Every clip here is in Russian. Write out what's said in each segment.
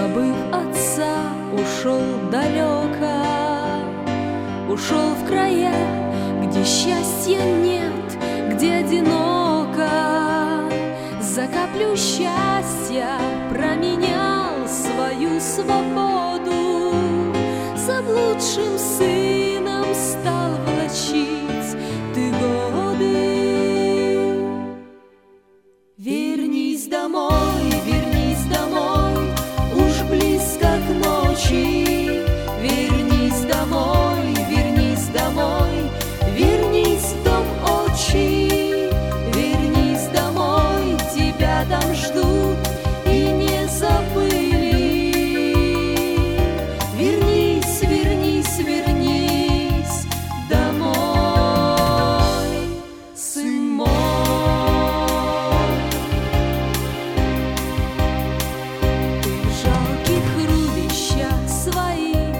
Забыв отца, ушел далеко, ушел в края, где счастья нет, где одиноко. За каплю счастья променял свою свободу, заблудшим сыном стал влачить ты годы. Вернись домой, уж близко к ночи. Вернись домой, вернись в дом отчий. Вернись домой, тебя там ждут и не забыли. Вернись домой, сын мой. Ты в жалких рубищах своих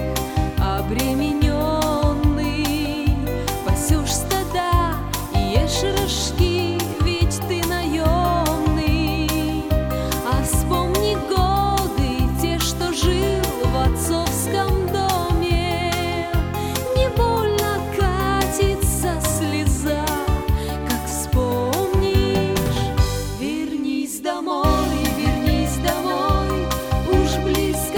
обремененный пасешь стада и ешь рожки, ведь ты наемный. А вспомни годы те, что жил в отцовском доме, невольно катится слеза, как вспомнишь. Вернись домой, уж близко